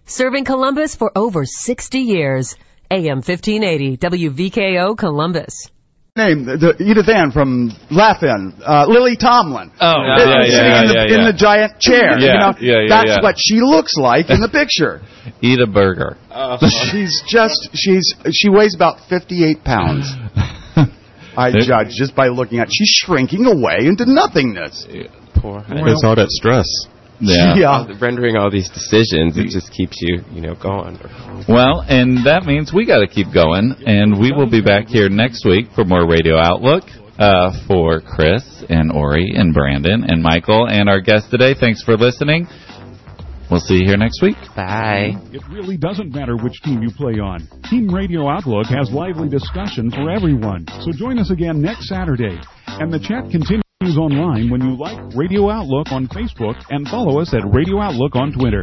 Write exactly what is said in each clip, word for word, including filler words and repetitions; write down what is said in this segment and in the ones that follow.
Serving Columbus for over sixty years. A M fifteen eighty, W V K O Columbus. Name, the, Edith Ann from Laugh-In, uh, Lily Tomlin. Oh, yeah, uh, yeah, sitting yeah, in, the, yeah, yeah. in the giant chair. Yeah, you know, yeah, yeah, that's yeah. what she looks like in the picture. Eat a burger. Uh-huh. She's just, she's, she weighs about fifty-eight pounds. I judge just by looking at, she's shrinking away into nothingness. Yeah, poor Heidi. It's all that stress. Yeah. yeah. Rendering all these decisions, it just keeps you, you know, going. Well, and that means we got to keep going, and we will be back here next week for more Radio Outlook uh, for Chris and Ori and Brandon and Michael and our guest today. Thanks for listening. We'll see you here next week. Bye. It really doesn't matter which team you play on. Team Radio Outlook has lively discussion for everyone. So join us again next Saturday. And the chat continues online when you like Radio Outlook on Facebook and follow us at Radio Outlook on Twitter.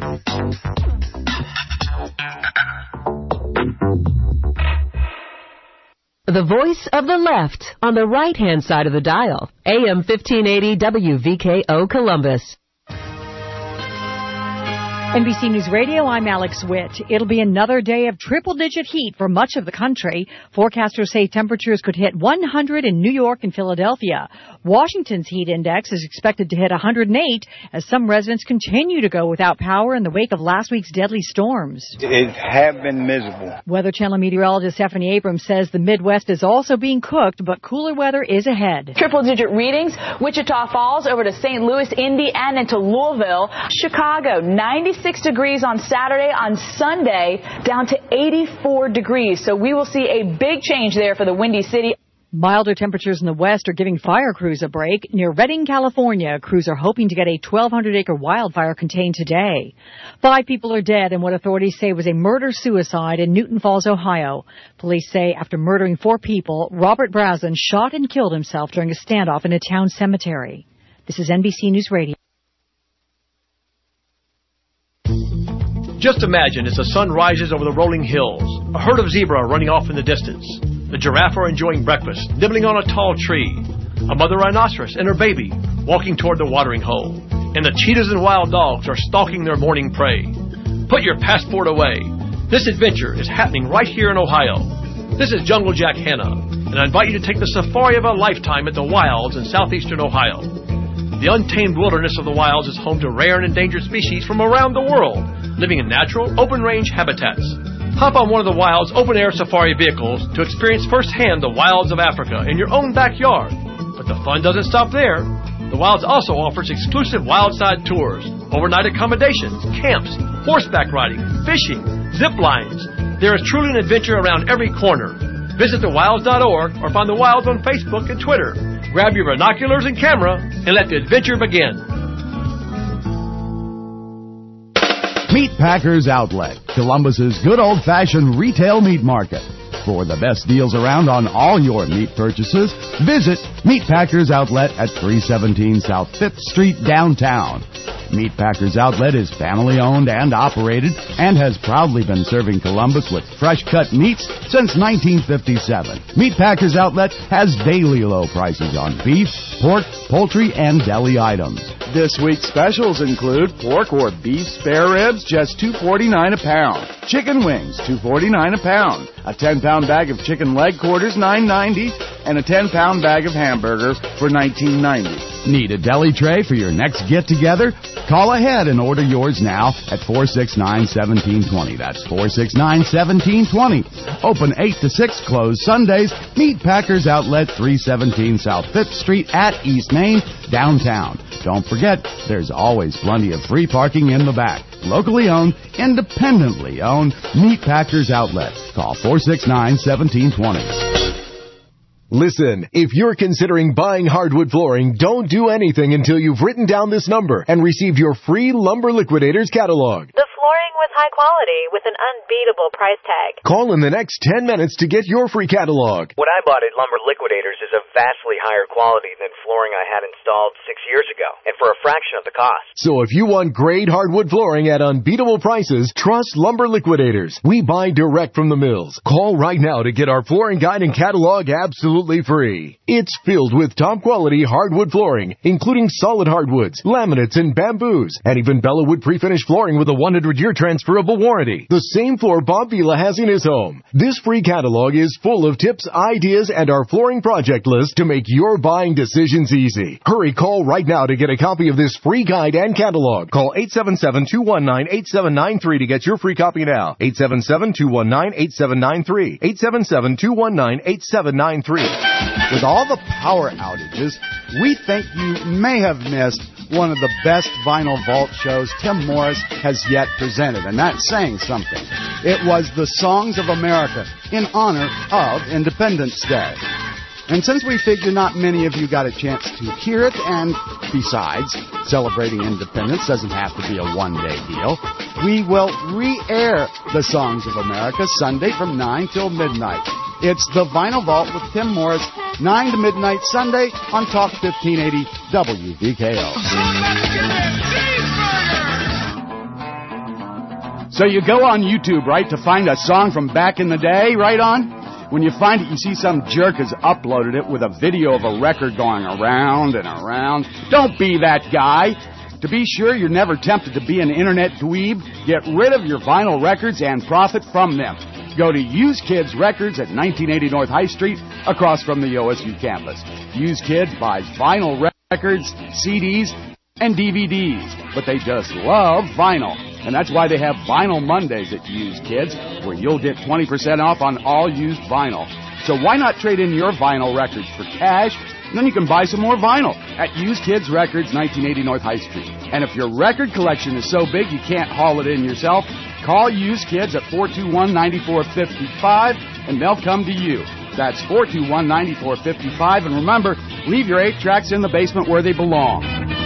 The voice of the left on the right-hand side of the dial. A M fifteen eighty W V K O Columbus. N B C News Radio, I'm Alex Witt. It'll be another day of triple-digit heat for much of the country. Forecasters say temperatures could hit one hundred in New York and Philadelphia. Washington's heat index is expected to hit one hundred eight as some residents continue to go without power in the wake of last week's deadly storms. It have been miserable. Weather Channel meteorologist Stephanie Abrams says the Midwest is also being cooked, but cooler weather is ahead. Triple-digit readings, Wichita Falls over to Saint Louis, Indy, and into Louisville. Chicago, ninety-six degrees on Saturday. On Sunday, down to eighty-four degrees. So we will see a big change there for the Windy City. Milder temperatures in the west are giving fire crews a break. Near Redding, California, crews are hoping to get a twelve hundred acre wildfire contained today. Five people are dead in what authorities say was a murder-suicide in Newton Falls, Ohio. Police say after murdering four people, Robert Brazen shot and killed himself during a standoff in a town cemetery. This is N B C News Radio. Just imagine as the sun rises over the rolling hills, a herd of zebra are running off in the distance. The giraffe are enjoying breakfast, nibbling on a tall tree. A mother rhinoceros and her baby walking toward the watering hole. And the cheetahs and wild dogs are stalking their morning prey. Put your passport away. This adventure is happening right here in Ohio. This is Jungle Jack Hanna, and I invite you to take the safari of a lifetime at the wilds in southeastern Ohio. The untamed wilderness of the wilds is home to rare and endangered species from around the world, living in natural, open-range habitats. Hop on one of the Wilds open-air safari vehicles to experience firsthand the wilds of Africa in your own backyard. But the fun doesn't stop there. The Wilds also offers exclusive wildside tours, overnight accommodations, camps, horseback riding, fishing, zip lines. There is truly an adventure around every corner. Visit the wilds dot org or find the Wilds on Facebook and Twitter. Grab your binoculars and camera and let the adventure begin. Meat Packers Outlet, Columbus's good old-fashioned retail meat market. For the best deals around on all your meat purchases, visit Meat Packers Outlet at three seventeen South fifth Street, downtown. Meat Packers Outlet is family-owned and operated and has proudly been serving Columbus with fresh-cut meats since nineteen fifty-seven. Meat Packers Outlet has daily low prices on beef, pork, poultry, and deli items. This week's specials include pork or beef spare ribs, just two forty-nine a pound. Chicken wings, two forty-nine a pound. A ten-pound bag of chicken leg quarters, nine ninety, and a ten-pound bag of hamburger for nineteen ninety. Need a deli tray for your next get-together? Call ahead and order yours now at four six nine, one seven two zero. That's four six nine, one seven two zero. Open eight to six, closed Sundays. Meat Packers Outlet, three seventeen South fifth Street at East Main, downtown. Don't forget, there's always plenty of free parking in the back. Locally owned, independently owned Meat Packers Outlet. Call four six nine, one seven two zero. Listen, if you're considering buying hardwood flooring, don't do anything until you've written down this number and received your free Lumber Liquidators catalog. The flooring with high quality with an unbeatable price tag. Call in the next ten minutes to get your free catalog. What I bought at Lumber Liquidators is of vastly higher quality than flooring I had installed six years ago, and for a fraction of the cost. So if you want great hardwood flooring at unbeatable prices, trust Lumber Liquidators. We buy direct from the mills. Call right now to get our flooring guide and catalog absolutely free. It's filled with top quality hardwood flooring, including solid hardwoods, laminates, and bamboos, and even Bellawood pre-finished flooring with a one hundred five-year transferable warranty, the same floor Bob Vila has in his home. This free catalog is full of tips, ideas, and our flooring project list to make your buying decisions easy. Hurry, call right now to get a copy of this free guide and catalog. Call eight seven seven, two one nine, eight seven nine three to get your free copy now. eight seven seven, two one nine, eight seven nine three. eight seven seven, two one nine, eight seven nine three. With all the power outages, we think you may have missed one of the best vinyl vault shows Tim Morris has yet presented, and that's saying something. It was the Songs of America in honor of Independence Day. And since we figure not many of you got a chance to hear it, and besides, celebrating independence doesn't have to be a one-day deal, we will re-air the Songs of America Sunday from nine till midnight. It's the Vinyl Vault with Tim Morris, nine to midnight Sunday on Talk fifteen eighty W V K O. So you go on YouTube, right, to find a song from back in the day, right on? When you find it, you see some jerk has uploaded it with a video of a record going around and around. Don't be that guy. To be sure you're never tempted to be an internet dweeb, get rid of your vinyl records and profit from them. Go to Used Kids Records at nineteen eighty North High Street, across from the O S U campus. Used Kids buys vinyl records, C Ds, and D V Ds, but they just love vinyl. And that's why they have Vinyl Mondays at Used Kids, where you'll get twenty percent off on all used vinyl. So why not trade in your vinyl records for cash? And then you can buy some more vinyl at Used Kids Records, nineteen eighty North High Street. And if your record collection is so big you can't haul it in yourself, call Used Kids at four two one, nine four five five, and they'll come to you. That's four two one, nine four five five. And remember, leave your eight tracks in the basement where they belong.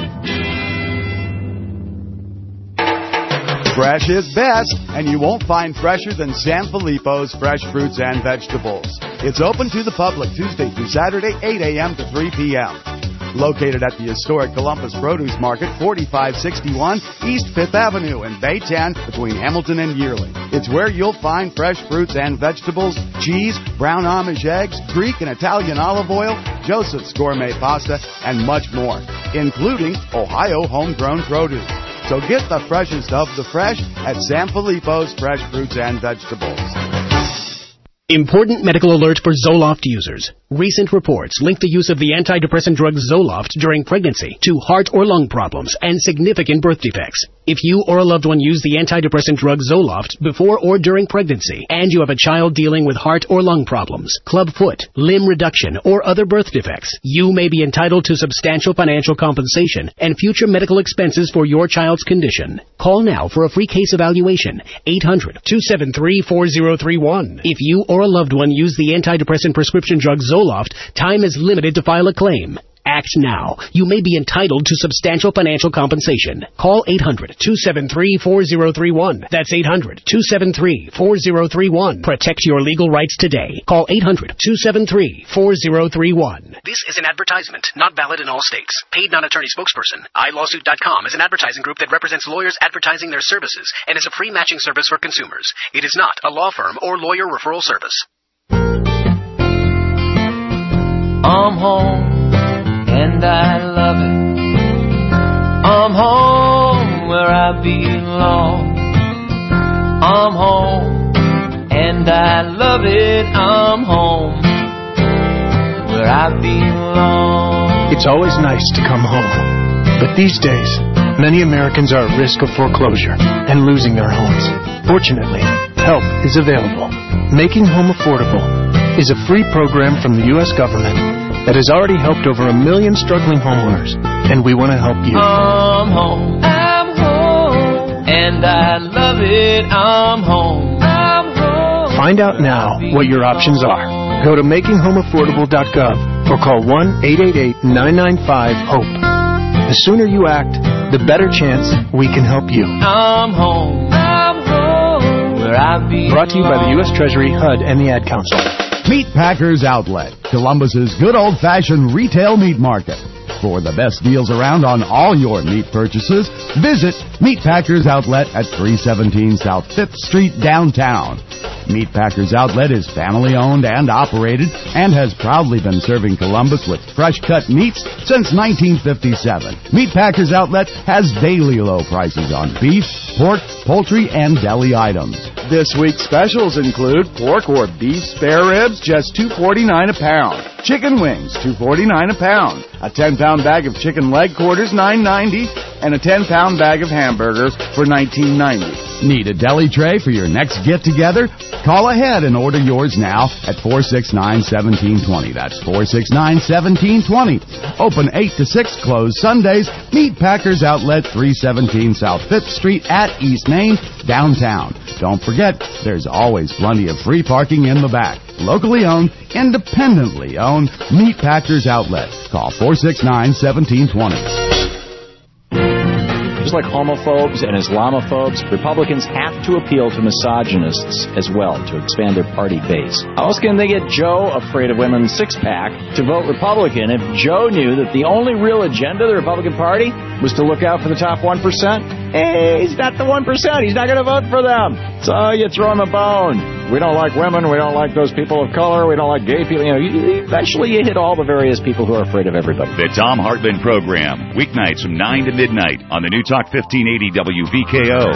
Fresh is best, and you won't find fresher than San Filippo's Fresh Fruits and Vegetables. It's open to the public Tuesday through Saturday, eight a.m. to three p.m. Located at the historic Columbus Produce Market, forty-five sixty-one East fifth Avenue in Bay ten between Hamilton and Yearling. It's where you'll find fresh fruits and vegetables, cheese, brown Amish eggs, Greek and Italian olive oil, Joseph's gourmet pasta, and much more, including Ohio homegrown produce. So get the freshest of the fresh at San Filippo's Fresh Fruits and Vegetables. Important medical alert for Zoloft users. Recent reports link the use of the antidepressant drug Zoloft during pregnancy to heart or lung problems and significant birth defects. If you or a loved one use the antidepressant drug Zoloft before or during pregnancy and you have a child dealing with heart or lung problems, club foot, limb reduction, or other birth defects, you may be entitled to substantial financial compensation and future medical expenses for your child's condition. Call now for a free case evaluation. eight hundred, two seven three, four zero three one. If you or a loved one use the antidepressant prescription drug Zoloft, time is limited to file a claim. Act now. You may be entitled to substantial financial compensation. Call eight hundred, two seven three, four zero three one. That's eight hundred, two seven three, four zero three one. Protect your legal rights today. Call eight hundred, two seven three, four zero three one. This is an advertisement, not valid in all states. Paid non-attorney spokesperson. i lawsuit dot com is an advertising group that represents lawyers advertising their services and is a free matching service for consumers. It is not a law firm or lawyer referral service. I'm home. And I love it. I'm home where I belong. I'm home and I love it. I'm home where I belong. It's always nice to come home. But these days, many Americans are at risk of foreclosure and losing their homes. Fortunately, help is available. Making Home Affordable is a free program from the U S government that has already helped over a million struggling homeowners, and we want to help you. I'm home. I'm home. And I love it. I'm home. I'm home. Find out now what your options are. Go to making home affordable dot gov or call one eight eight eight, nine nine five, HOPE. The sooner you act, the better chance we can help you. I'm home. I'm home. Where I belong. Brought to you by the U S Treasury, H U D, and the Ad Council. Meat Packers Outlet, Columbus's good old-fashioned retail meat market. For the best deals around on all your meat purchases, visit Meat Packers Outlet at three seventeen South fifth Street, downtown. Meat Packers Outlet is family-owned and operated and has proudly been serving Columbus with fresh-cut meats since nineteen fifty-seven. Meat Packers Outlet has daily low prices on beef, pork, poultry, and deli items. This week's specials include pork or beef spare ribs, just two forty-nine a pound. Chicken wings, two forty-nine a pound. A ten-pound bag of chicken leg quarters, nine ninety, and a ten-pound bag of hamburgers for nineteen ninety. Need a deli tray for your next get-together? Call ahead and order yours now at four six nine, one seven two zero. That's four six nine, one seven two zero. Open eight to six, closed Sundays. Meat Packers Outlet, three seventeen South fifth Street at East Main, downtown. Don't forget, there's always plenty of free parking in the back. Locally owned, independently owned, Meat Packers Outlet. Call four six nine, one seven two zero. Just like homophobes and Islamophobes, Republicans have to appeal to misogynists as well to expand their party base. How else can they get Joe, afraid of women's six-pack, to vote Republican if Joe knew that the only real agenda of the Republican Party was to look out for the top one percent? Hey, he's not the one percent. He's not going to vote for them. So you throw him a bone. We don't like women. We don't like those people of color. We don't like gay people. You know, you, eventually you hit all the various people who are afraid of everybody. The Thom Hartmann Program, weeknights from nine to midnight on the New Talk fifteen eighty W V K O.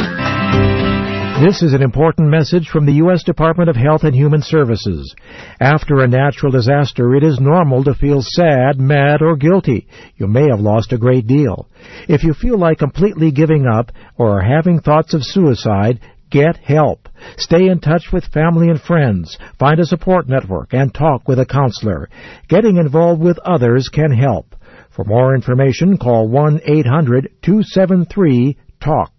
This is an important message from the U S Department of Health and Human Services. After a natural disaster, it is normal to feel sad, mad, or guilty. You may have lost a great deal. If you feel like completely giving up or are having thoughts of suicide, get help. Stay in touch with family and friends. Find a support network and talk with a counselor. Getting involved with others can help. For more information, call one eight hundred, two seven three, talk.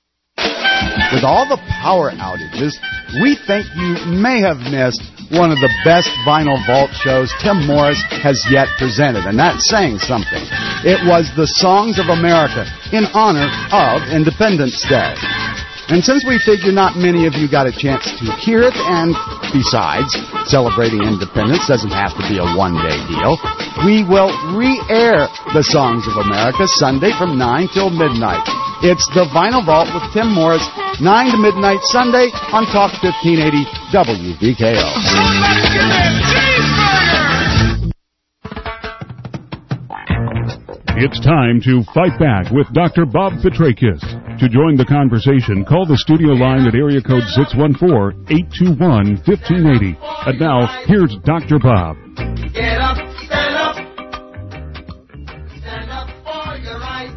With all the power outages, we think you may have missed one of the best vinyl vault shows Tim Morris has yet presented, and that's saying something. It was the Songs of America in honor of Independence Day. And since we figure not many of you got a chance to hear it, and besides, celebrating independence doesn't have to be a one-day deal, we will re-air the Songs of America Sunday from nine till midnight. It's the Vinyl Vault with Tim Morris, nine to midnight Sunday on Talk fifteen eighty W V K O. It's time to fight back with Doctor Bob Petrakis. To join the conversation, call the studio line at area code six one four, eight two one, one five eight zero. And now, here's Doctor Bob. Get up, stand up. Stand up for your rights.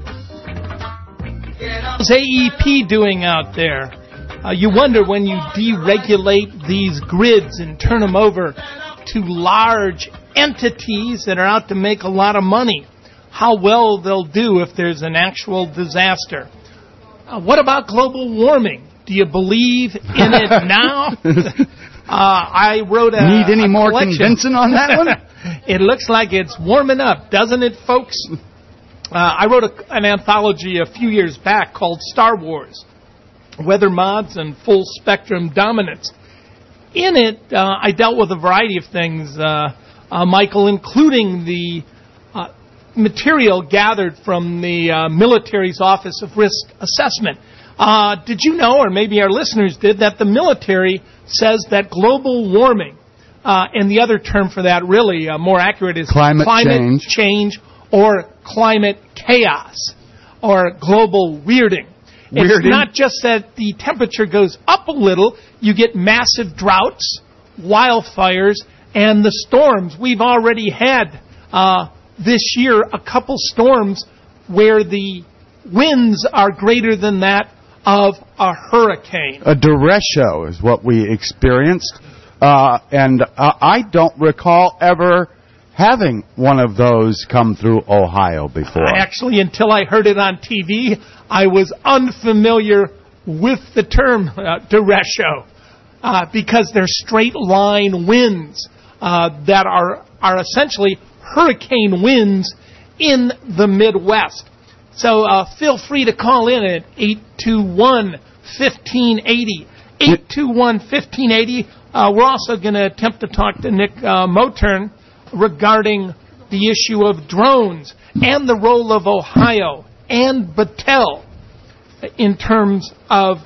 Get up. How's A E P doing out there? Uh, you wonder when you deregulate these grids and turn them over to large entities that are out to make a lot of money, how well they'll do if there's an actual disaster. Uh, what about global warming? Do you believe in it now? uh, I wrote a Need any a more collection. convincing on that one? It looks like it's warming up, doesn't it, folks? Uh, I wrote a, an anthology a few years back called Star Wars, Weather Mods and Full Spectrum Dominance. In it, uh, I dealt with a variety of things, uh, uh, Michael, including the uh, material gathered from the uh, military's Office of Risk Assessment. Uh, did you know, or maybe our listeners did, that the military says that global warming, uh, and the other term for that really uh, more accurate is climate, climate change. change or climate chaos or global weirding. Weirding. It's not just that the temperature goes up a little, you get massive droughts, wildfires, and the storms. We've already had uh, this year a couple storms where the winds are greater than that of a hurricane. A derecho is what we experienced, uh, and uh, I don't recall ever having one of those come through Ohio before. I actually, until I heard it on T V, I was unfamiliar with the term uh, derecho uh, because they're straight line winds uh, that are are essentially hurricane winds in the Midwest. So uh, feel free to call in at eight two one, one five eight zero. eight two one, one five eight zero. Uh, we're also going to attempt to talk to Nick uh, Motern regarding the issue of drones and the role of Ohio and Battelle in terms of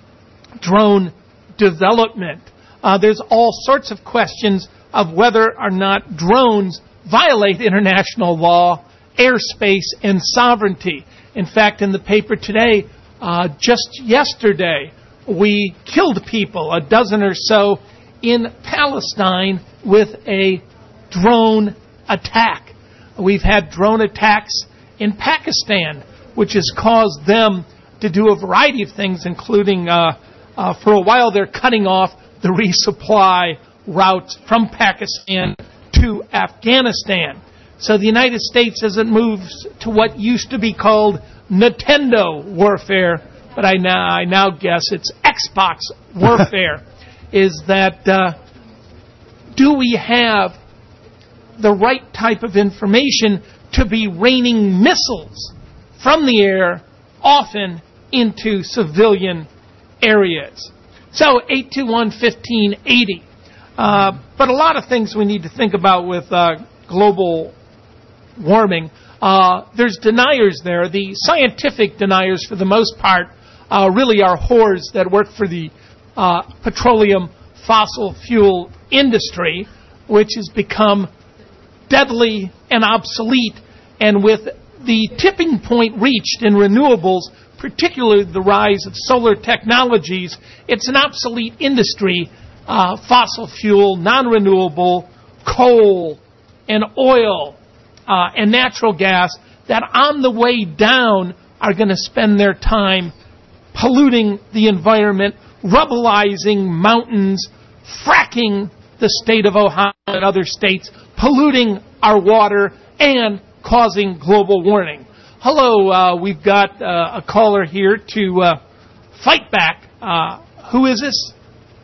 drone development. Uh, there's all sorts of questions of whether or not drones violate international law, airspace, and sovereignty. In fact, in the paper today, Uh, just yesterday, we killed people, a dozen or so, in Palestine with a drone attack. We've had drone attacks in Pakistan, which has caused them to do a variety of things, including, uh, uh, for a while, they're cutting off the resupply routes from Pakistan to Afghanistan. So the United States, as it moves to what used to be called Nintendo warfare, but I now, I now guess it's Xbox warfare, is that uh, do we have the right type of information to be raining missiles from the air, often into civilian areas? So eight two one, one five eight zero. Uh, but a lot of things we need to think about with uh, global warming. Uh, there's deniers there. The scientific deniers, for the most part, uh, really are whores that work for the uh, petroleum fossil fuel industry, which has become deadly and obsolete. And with the tipping point reached in renewables, particularly the rise of solar technologies, it's an obsolete industry. Uh, fossil fuel, non-renewable, coal, and oil, uh, and natural gas that on the way down are going to spend their time polluting the environment, rubblizing mountains, fracking the state of Ohio and other states, polluting our water, and causing global warming. Hello, uh, we've got uh, a caller here to uh, fight back. Uh, who is this?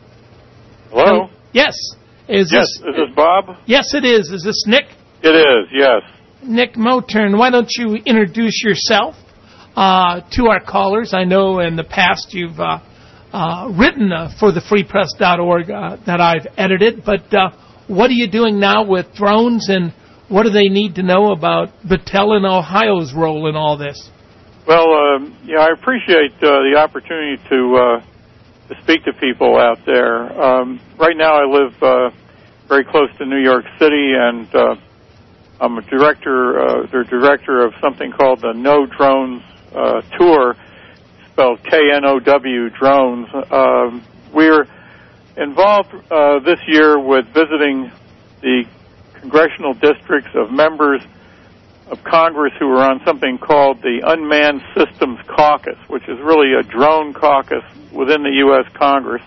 Hello? Um, yes. Is yes, this, is this Bob? Yes, it is. Is this Nick? It is, yes. Nick Motern, why don't you introduce yourself uh, to our callers? I know in the past you've uh, uh, written uh, for the free press dot org uh, that I've edited, but uh, what are you doing now with drones, and what do they need to know about Battelle and Ohio's role in all this? Well, um, yeah, I appreciate uh, the opportunity to... Uh, to speak to people out there. Um, right now I live uh, very close to New York City, and uh, I'm a director, uh, the director of something called the No Drones uh, Tour, spelled K N O W Drones. Um, we're involved uh, this year with visiting the congressional districts of members of Congress who are on something called the Unmanned Systems Caucus, which is really a drone caucus within the U S Congress.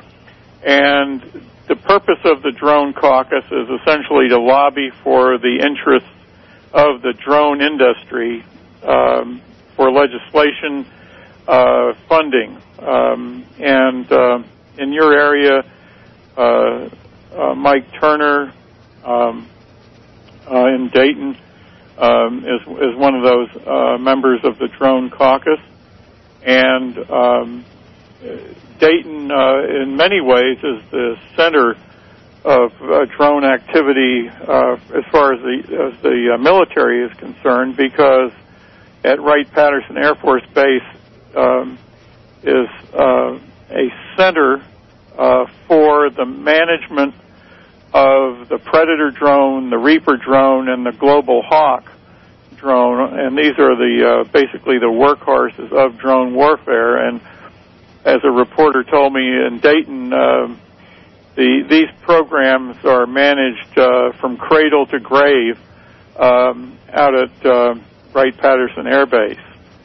And the purpose of the drone caucus is essentially to lobby for the interests of the drone industry um, for legislation uh, funding. Um, and uh, in your area, uh, uh, Mike Turner um, uh, in Dayton um, is, is one of those uh, members of the drone caucus. And um, Dayton, uh, in many ways, is the center of uh, drone activity uh, as far as the as the uh, military is concerned, because at Wright-Patterson Air Force Base um, is uh, a center uh, for the management of the Predator drone, the Reaper drone, and the Global Hawk drone, and these are the uh, basically the workhorses of drone warfare. And as a reporter told me in Dayton, uh, the these programs are managed uh, from cradle to grave um, out at uh, Wright-Patterson Air Base.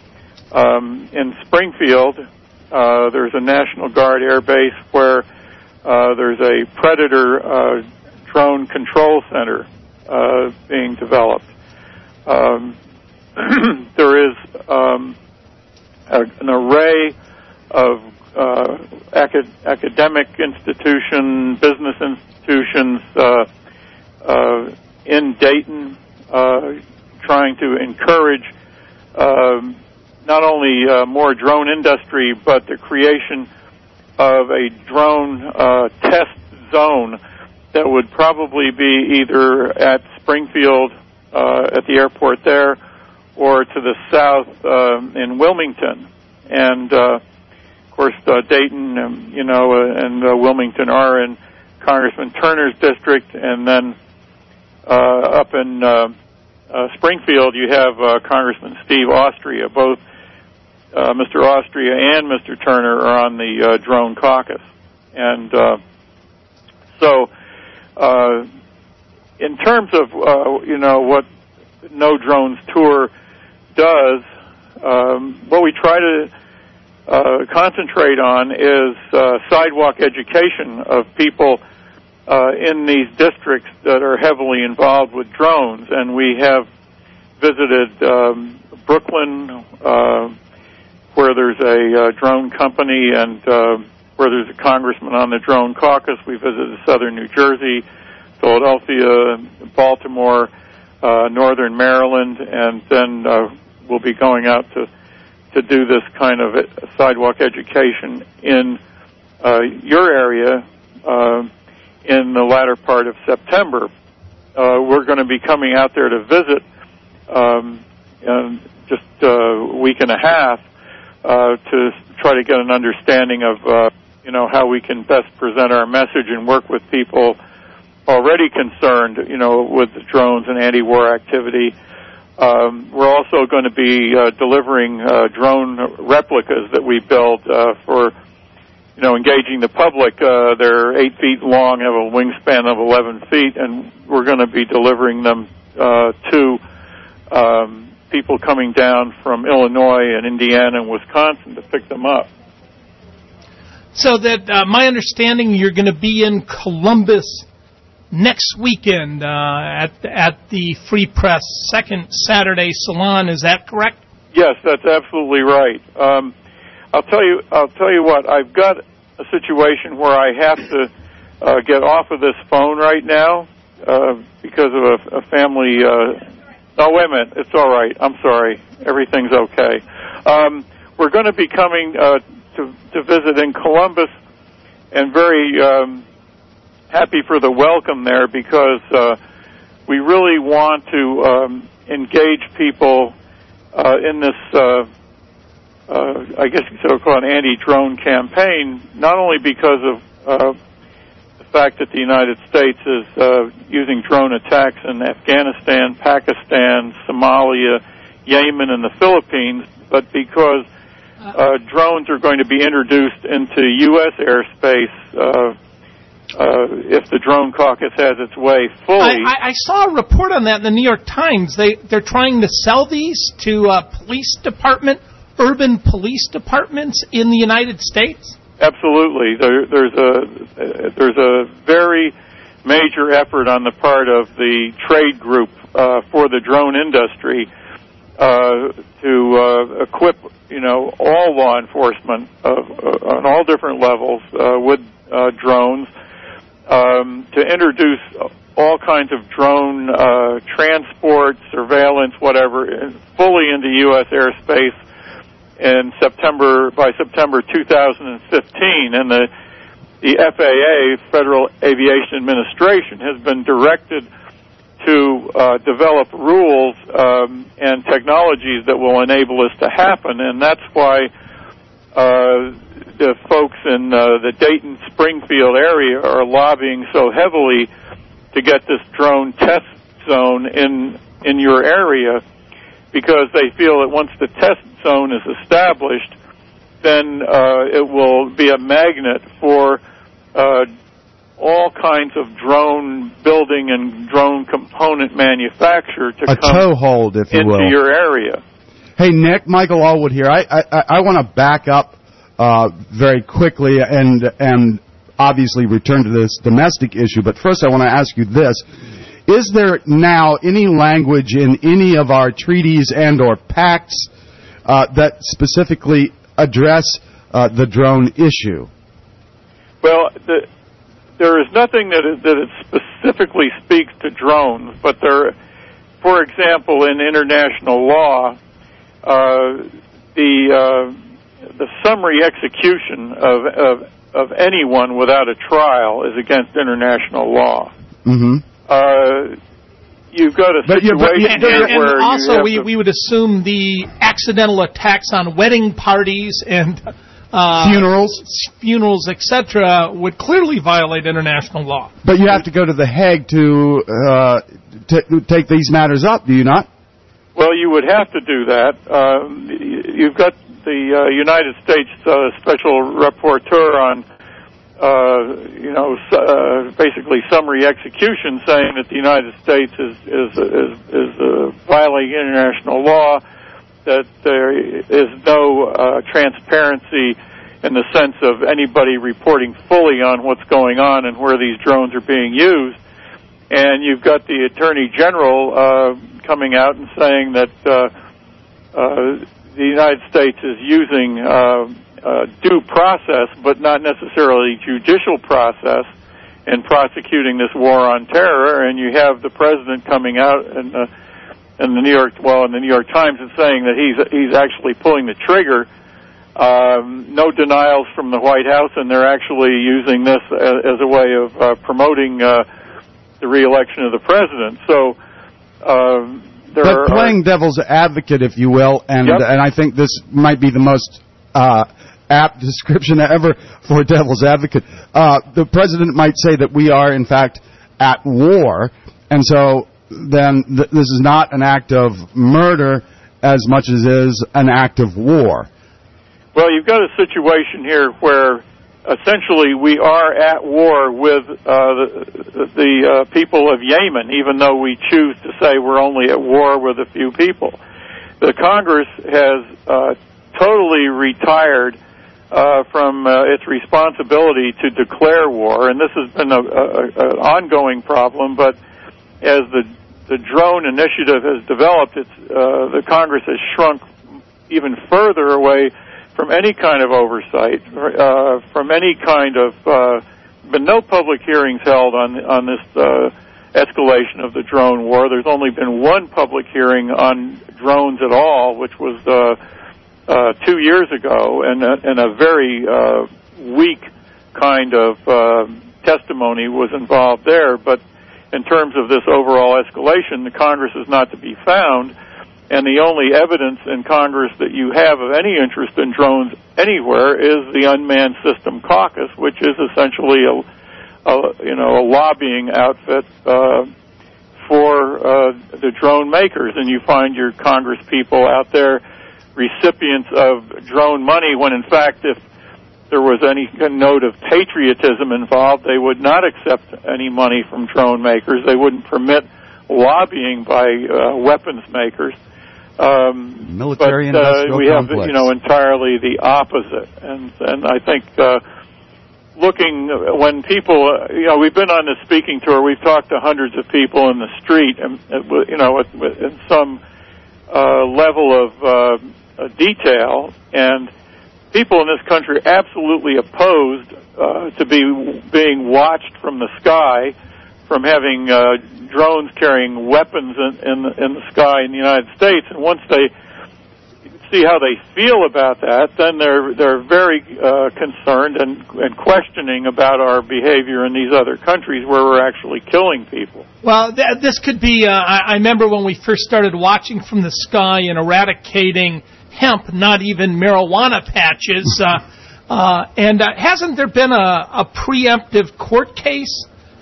Um, in Springfield, uh, there's a National Guard Air Base where uh, there's a Predator uh, drone control center uh, being developed. Um, there is um, a, an array of uh, acad- academic institutions, business institutions uh, uh, in Dayton uh, trying to encourage um, not only uh, more drone industry, but the creation of a drone uh, test zone that would probably be either at Springfield, uh, at the airport there, or to the south um, in Wilmington. And, uh, of course, uh, Dayton, um, you know, uh, and uh, Wilmington are in Congressman Turner's district, and then uh, up in uh, uh, Springfield you have uh, Congressman Steve Austria, both uh, Mister Austria and Mister Turner are on the uh, drone caucus. And uh, so uh, in terms of, uh, you know, what No Drones Tour does, um, what we try to uh, concentrate on is uh, sidewalk education of people uh, in these districts that are heavily involved with drones. And we have visited um, Brooklyn, uh, where there's a uh, drone company, and uh, where there's a congressman on the drone caucus. We visited southern New Jersey, Philadelphia, Baltimore, uh, northern Maryland, and then uh, we'll be going out to to do this kind of sidewalk education in uh, your area uh, in the latter part of September. Uh, we're going to be coming out there to visit um, in just a week and a half uh, to try to get an understanding of uh, you know, how we can best present our message and work with people already concerned, you know, with the drones and anti-war activity. Um, we're also going to be uh, delivering uh, drone replicas that we build uh, for, you know, engaging the public. Uh, they're eight feet long, have a wingspan of eleven feet, and we're going to be delivering them uh, to um, people coming down from Illinois and Indiana and Wisconsin to pick them up. So that uh, my understanding, you're going to be in Columbus next weekend uh, at at the Free Press Second Saturday Salon. Is that correct? Yes, that's absolutely right. Um, I'll tell you. I'll tell you what. I've got a situation where I have to uh, get off of this phone right now uh, because of a, a family. Uh, oh, wait a minute. It's all right. I'm sorry. Everything's okay. Um, we're going to be coming uh, to to visit in Columbus, and very. Um, happy for the welcome there, because uh, we really want to um, engage people uh, in this, uh, uh, I guess you could call it an anti-drone campaign, not only because of uh, the fact that the United States is uh, using drone attacks in Afghanistan, Pakistan, Somalia, Yemen, and the Philippines, but because uh, drones are going to be introduced into U S airspace uh, Uh, if the drone caucus has its way fully. I, I, I saw a report on that in the New York Times. They, they're trying to sell these to uh, police department, urban police departments in the United States? Absolutely. There, there's a uh, there's a very major effort on the part of the trade group uh, for the drone industry uh, to uh, equip, you know, all law enforcement of, uh, on all different levels uh, with uh, drones. Um, to introduce all kinds of drone uh, transport, surveillance, whatever, fully into U S airspace in September by September two thousand fifteen, and the the F A A, Federal Aviation Administration, has been directed to uh, develop rules um, and technologies that will enable this to happen, and that's why. Uh, The folks in uh, the Dayton, Springfield area are lobbying so heavily to get this drone test zone in in your area, because they feel that once the test zone is established, then uh, it will be a magnet for uh, all kinds of drone building and drone component manufacture to a come toehold, if you into will. your area. Hey, Nick, Michael Allwood here. I I, I want to back up Uh, very quickly and and obviously return to this domestic issue. But first I want to ask you this. Is there now any language in any of our treaties and or pacts uh, that specifically address uh, the drone issue? Well, the, there is nothing that it, that it specifically speaks to drones, but there, for example, in international law, uh, the... Uh, The summary execution of, of of anyone without a trial is against international law. Mm-hmm. Uh, you've got a but situation and, and, and where also you we to, we would assume the accidental attacks on wedding parties and uh, funerals, funerals, et cetera, would clearly violate international law. But you have to go to the Hague to uh, t- take these matters up, do you not? Well, you would have to do that. Um, you've got the uh, United States uh, Special Rapporteur on, uh, you know, uh, basically summary execution, saying that the United States is is is, is uh, violating international law, that there is no uh, transparency in the sense of anybody reporting fully on what's going on and where these drones are being used. And you've got the Attorney General uh, coming out and saying that uh, uh, the United States is using uh, uh, due process, but not necessarily judicial process, in prosecuting this war on terror. And you have the President coming out and uh, in the New York, well, in the New York Times, and saying that he's he's actually pulling the trigger. Um, no denials from the White House, and they're actually using this as, as a way of uh, promoting uh, the re-election of the president. So uh, there but are, playing devil's advocate, if you will, and yep. and I think this might be the most uh, apt description ever for devil's advocate. Uh, the president might say that we are, in fact, at war, and so then th- this is not an act of murder as much as it is an act of war. Well, you've got a situation here where essentially we are at war with uh, the, the uh, people of Yemen, even though we choose to say we're only at war with a few people. The Congress has uh, totally retired uh, from uh, its responsibility to declare war, and this has been a, a, an ongoing problem, but as the the drone initiative has developed, it's, uh, the Congress has shrunk even further away from any kind of oversight, uh, from any kind of, uh, been no public hearings held on on this uh, escalation of the drone war. There's only been one public hearing on drones at all, which was uh, uh, two years ago, and, uh, and a very uh, weak kind of uh, testimony was involved there. But in terms of this overall escalation, the Congress is not to be found. And the only evidence in Congress that you have of any interest in drones anywhere is the Unmanned System Caucus, which is essentially a, a you know a lobbying outfit uh, for uh, the drone makers. And you find your Congress people out there recipients of drone money, when in fact, if there was any note of patriotism involved, they would not accept any money from drone makers. They wouldn't permit lobbying by uh, weapons makers. Um, Military but, uh, industrial we have, complex. you know, entirely the opposite. And and I think uh, looking when people, uh, you know, we've been on this speaking tour. We've talked to hundreds of people in the street, and uh, you know, with, with, in some uh, level of uh, detail, and people in this country absolutely opposed uh, to be being watched from the sky, from having uh, drones carrying weapons in, in, the, in the sky in the United States. And once they see how they feel about that, then they're they're very uh, concerned and, and questioning about our behavior in these other countries where we're actually killing people. Well, th- this could be, uh, I, I remember when we first started watching from the sky and eradicating hemp, not even marijuana patches. Uh, uh, and uh, hasn't there been a, a preemptive court case?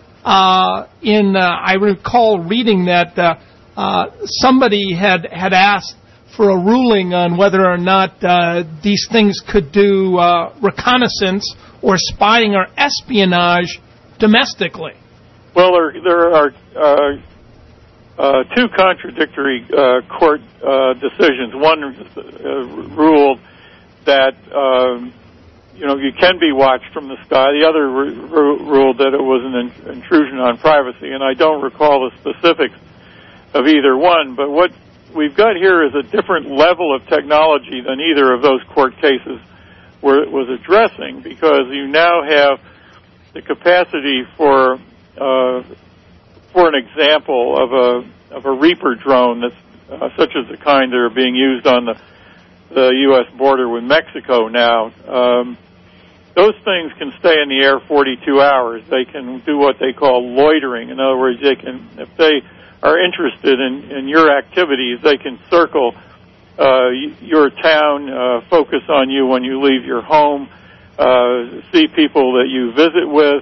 Uh, in uh, I recall reading that uh, uh, somebody had, had asked for a ruling on whether or not uh, these things could do uh, reconnaissance or spying or espionage domestically. Well, there, there are uh, uh, two contradictory uh, court uh, decisions. One uh, ruled that um, you know you can be watched from the sky. The other r- r- ruled that it was an in- intrusion on privacy. And I don't recall the specifics of either one. But what we've got here is a different level of technology than either of those court cases were, was addressing, because you now have the capacity for uh, for an example of a of a Reaper drone that's uh, such as the kind that are being used on the the U S border with Mexico now. Um, those things can stay in the air forty-two hours. They can do what they call loitering. In other words, they can, if they are interested in, in your activities, they can circle uh, your town, uh, focus on you when you leave your home, uh, see people that you visit with,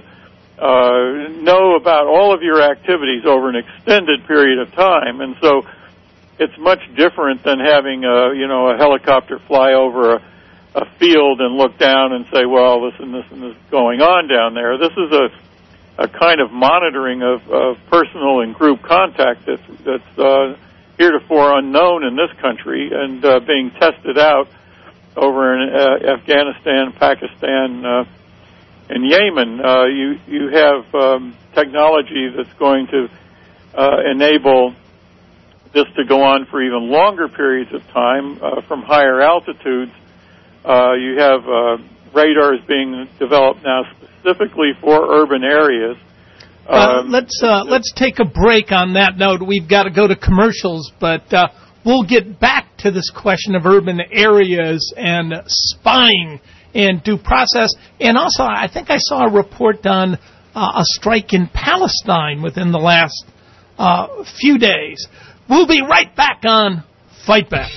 uh, know about all of your activities over an extended period of time. And so it's much different than having a, you know, a helicopter fly over a, a field and look down and say, well, this and this and this is going on down there. This is a, a kind of monitoring of, of personal and group contact that's, that's uh, heretofore unknown in this country and uh, being tested out over in uh, Afghanistan, Pakistan, uh, and Yemen. Uh, you, you have um, technology that's going to uh, enable this to go on for even longer periods of time uh, from higher altitudes. Uh, you have uh, radars being developed now specifically for urban areas. Uh, Um, let's uh, let's take a break on that note. We've got to go to commercials, but uh, we'll get back to this question of urban areas and spying and due process. And also, I think I saw a report on uh, a strike in Palestine within the last uh, few days. We'll be right back on Fight Back.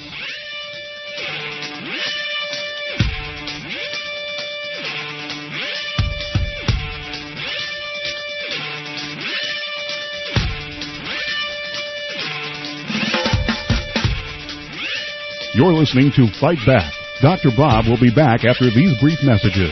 You're listening to Fight Back. Doctor Bob will be back after these brief messages.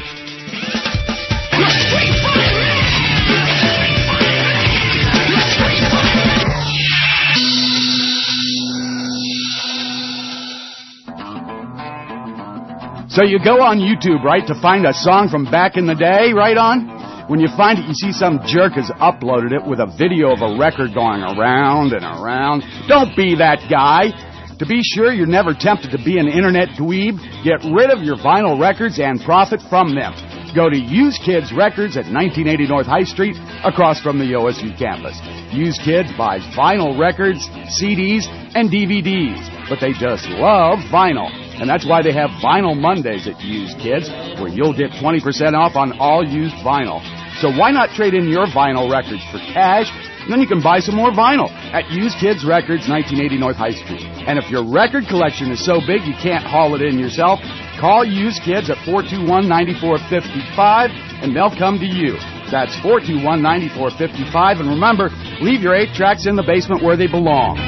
So you go on YouTube, right, to find a song from back in the day, right on? When you find it, you see some jerk has uploaded it with a video of a record going around and around. Don't be that guy. To be sure you're never tempted to be an internet dweeb, get rid of your vinyl records and profit from them. Go to Used Kids Records at nineteen eighty North High Street, across from the O S U campus. Used Kids buys vinyl records, C Ds, and D V Ds, but they just love vinyl. And that's why they have Vinyl Mondays at Used Kids, where you'll get twenty percent off on all used vinyl. So why not trade in your vinyl records for cash? And then you can buy some more vinyl at Used Kids Records, nineteen eighty North High Street. And if your record collection is so big you can't haul it in yourself, call Used Kids at four two one, nine four five five, and they'll come to you. That's four two one, nine four five five. And remember, leave your eight tracks in the basement where they belong.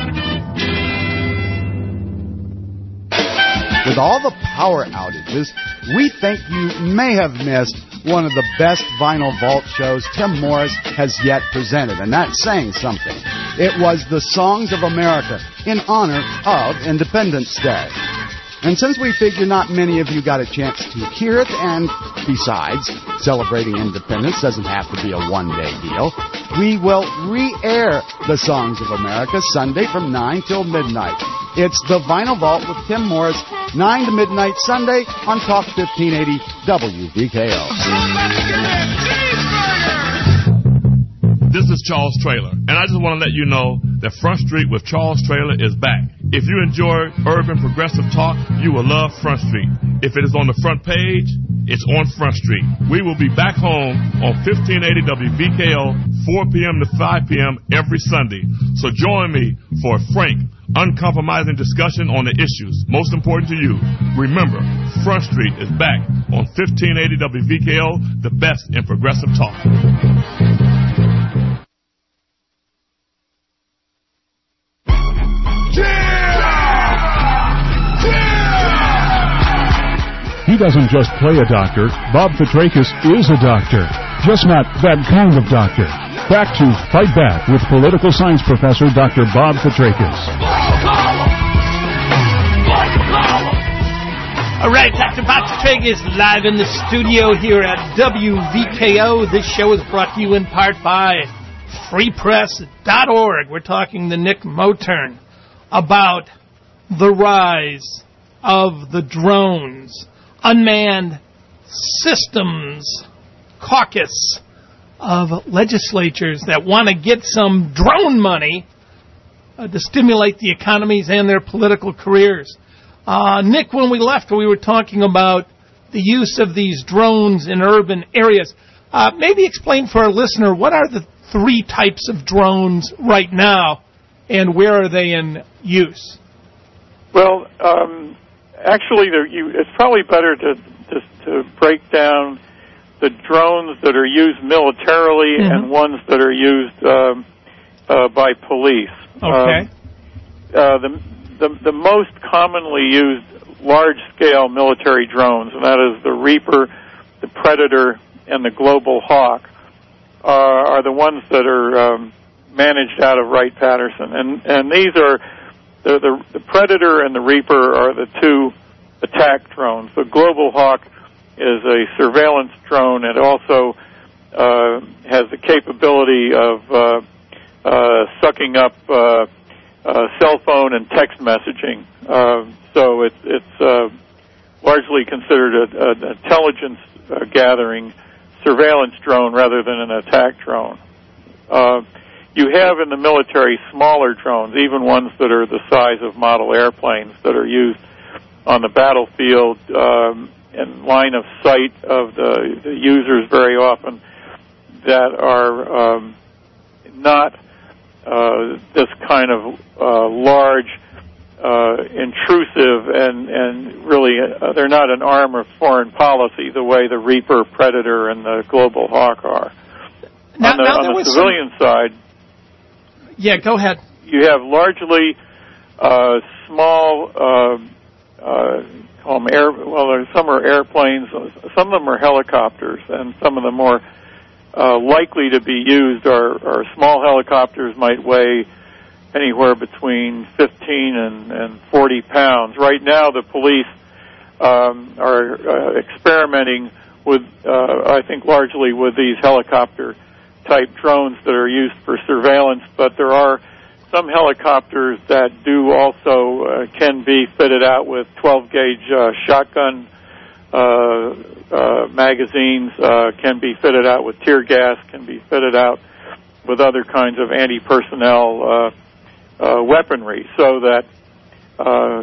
With all the power outages, we think you may have missed one of the best vinyl vault shows Tim Morris has yet presented, and that's saying something. It was the Songs of America in honor of Independence Day. And since we figure not many of you got a chance to hear it, and besides, celebrating independence doesn't have to be a one-day deal, we will re-air the Songs of America Sunday from nine till midnight. It's the Vinyl Vault with Tim Morris, nine to midnight Sunday on Talk fifteen eighty W V K O. This is Charles Traylor, and I just want to let you know that Front Street with Charles Traylor is back. If you enjoy urban progressive talk, you will love Front Street. If it is on the front page, it's on Front Street. We will be back home on fifteen eighty W V K O, four p.m. to five p.m. every Sunday. So join me for a frank, uncompromising discussion on the issues most important to you. Remember, Front Street is back on fifteen eighty W V K O, the best in progressive talk. He doesn't just play a doctor. Bob Petrakis is a doctor, just not that kind of doctor. Back to Fight Back with political science professor Doctor Bob Petrakis. All right, Doctor Bob Petrakis live in the studio here at W V K O. This show is brought to you in part by free press dot org. We're talking to Nick Motern about the rise of the drones. Unmanned Systems Caucus of legislatures that want to get some drone money uh, to stimulate the economies and their political careers. Uh, Nick, when we left, we were talking about the use of these drones in urban areas. Uh, maybe explain for our listener, what are the three types of drones right now, and where are they in use? Well, um, actually, you, it's probably better to, to to break down the drones that are used militarily, mm-hmm. and ones that are used um, uh, by police. Okay. Um, uh, the, the the most commonly used large-scale military drones, and that is the Reaper, the Predator, and the Global Hawk, uh, are the ones that are um, managed out of Wright-Patterson. And and these are, the, the, the Predator and the Reaper are the two attack drones. The Global Hawk is a surveillance drone. It also uh, has the capability of uh, uh, sucking up uh, uh, cell phone and text messaging. Uh, so it, it's uh, largely considered an intelligence uh, gathering surveillance drone rather than an attack drone. Uh, you have in the military smaller drones, even ones that are the size of model airplanes that are used on the battlefield um, in line of sight of the, the users very often, that are um, not uh, this kind of uh, large, uh, intrusive, and, and really uh, they're not an arm of foreign policy the way the Reaper, Predator, and the Global Hawk are. Now, on the, now on the civilian some... side, yeah, go ahead. You have largely uh, small, uh, uh, call them air. Well, there's, some are airplanes, some of them are helicopters, and some of the more uh, likely to be used are, are small helicopters. Might weigh anywhere between fifteen and, and forty pounds. Right now, the police um, are uh, experimenting with, uh, I think, largely with these helicopter-type drones that are used for surveillance, but there are some helicopters that do also uh, can be fitted out with twelve gauge uh, shotgun uh, uh, magazines, uh, can be fitted out with tear gas, can be fitted out with other kinds of anti-personnel uh, uh, weaponry, so that uh,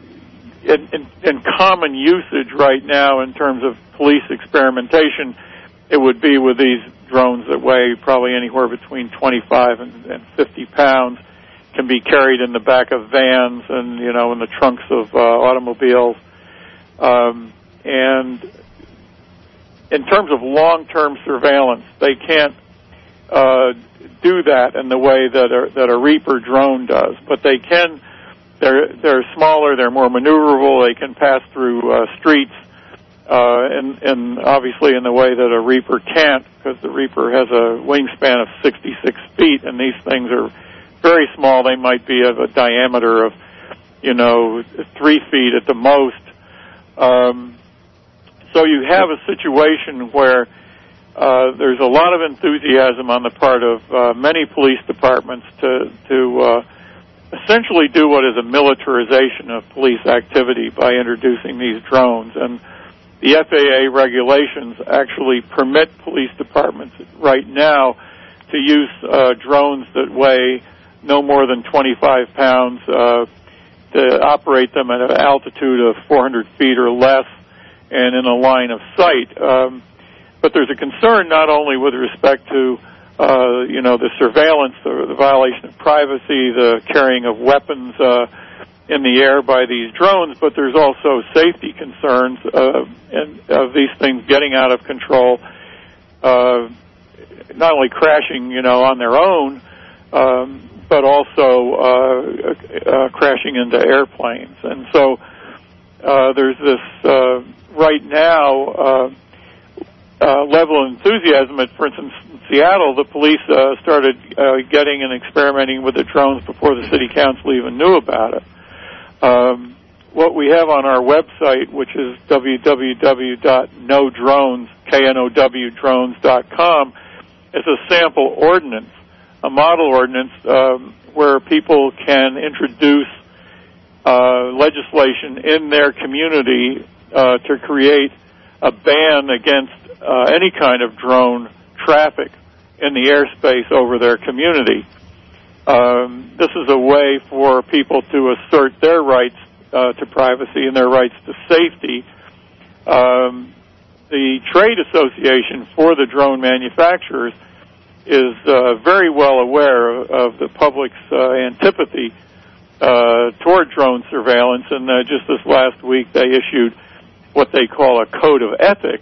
in, in, in common usage right now in terms of police experimentation, it would be with these drones that weigh probably anywhere between twenty-five and, and fifty pounds, can be carried in the back of vans and, you know, in the trunks of uh, automobiles. Um, and in terms of long-term surveillance, they can't uh, do that in the way that a, that a Reaper drone does. But they can, they're, they're smaller, they're more maneuverable, they can pass through uh, streets, uh, and, and obviously in the way that a Reaper can't, because the Reaper has a wingspan of sixty-six feet, and these things are very small. They might be of a diameter of, you know, three feet at the most. Um, so you have a situation where uh, there's a lot of enthusiasm on the part of uh, many police departments to to uh, essentially do what is a militarization of police activity by introducing these drones. And the F A A regulations actually permit police departments right now to use uh, drones that weigh no more than twenty-five pounds, uh, to operate them at an altitude of four hundred feet or less and in a line of sight. Um, but there's a concern not only with respect to, uh, you know, the surveillance, the, the violation of privacy, the carrying of weapons uh, in the air by these drones, but there's also safety concerns uh, and, of these things getting out of control, uh, not only crashing, you know, on their own, um, but also uh, uh, crashing into airplanes. And so uh, there's this, uh, right now, uh, uh, level of enthusiasm. At, for instance, in Seattle, the police uh, started uh, getting and experimenting with the drones before the city council even knew about it. Um, what we have on our website, which is w w w dot no drones, K N O W drones dot com, is a sample ordinance, a model ordinance um, where people can introduce uh, legislation in their community uh, to create a ban against uh, any kind of drone traffic in the airspace over their community. Um, this is a way for people to assert their rights uh, to privacy and their rights to safety. Um, the trade association for the drone manufacturers is uh, very well aware of, of the public's uh, antipathy uh, toward drone surveillance, and uh, just this last week they issued what they call a code of ethics,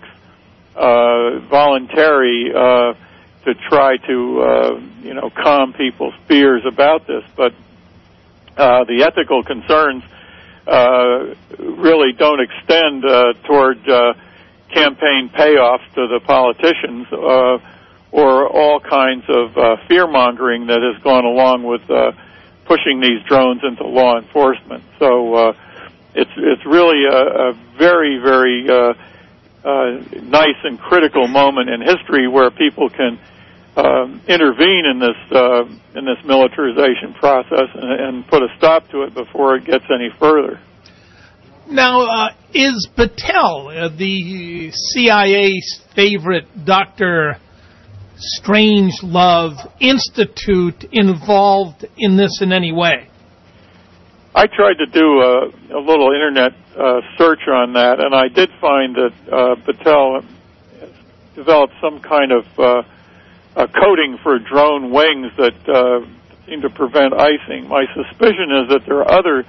uh, voluntary, uh, to try to uh, you know calm people's fears about this. But uh, the ethical concerns uh, really don't extend uh, toward uh, campaign payoffs to the politicians uh, or all kinds of uh, fear-mongering that has gone along with uh, pushing these drones into law enforcement. So uh, it's it's really a, a very, very uh, uh, nice and critical moment in history where people can Um, intervene in this uh, in this militarization process and, and put a stop to it before it gets any further. Now, uh, is Battelle, uh, the C I A's favorite Doctor Strangelove Institute, involved in this in any way? I tried to do a, a little internet uh, search on that, and I did find that uh, Battelle developed some kind of uh, a coating for drone wings that uh, seem to prevent icing. My suspicion is that there are other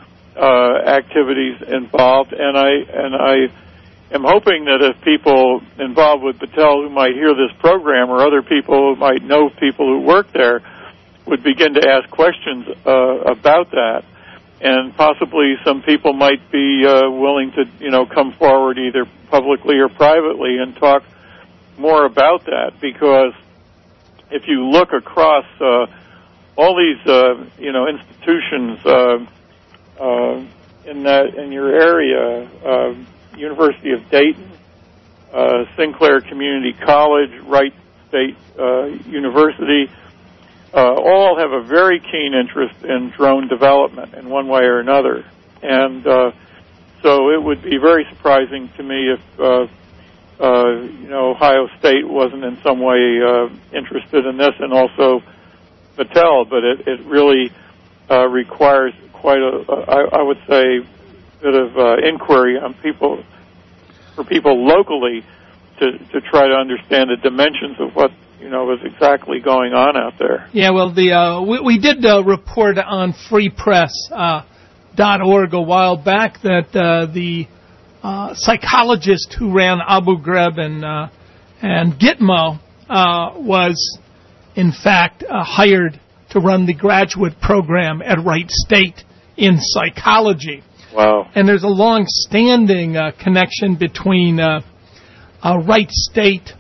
uh, activities involved, and I and I am hoping that if people involved with Battelle who might hear this program, or other people who might know people who work there, would begin to ask questions uh, about that, and possibly some people might be uh, willing to, you know, come forward either publicly or privately and talk more about that, because if you look across uh, all these, uh, you know, institutions uh, uh, in that in your area, uh, University of Dayton, uh, Sinclair Community College, Wright State uh, University, uh, all have a very keen interest in drone development in one way or another, and uh, so it would be very surprising to me if. Uh, Uh, you know, Ohio State wasn't in some way uh, interested in this, and also Battelle, but it, it really uh, requires quite a, I, I would say, bit of uh, inquiry on people, for people locally to, to try to understand the dimensions of what, you know, is exactly going on out there. Yeah, well, the uh, we, we did uh, report on free press dot org uh, a while back that uh, the Uh, psychologist who ran Abu Ghraib and uh, and Gitmo uh, was, in fact, uh, hired to run the graduate program at Wright State in psychology. Wow! And there's a long-standing uh, connection between uh, uh, Wright State,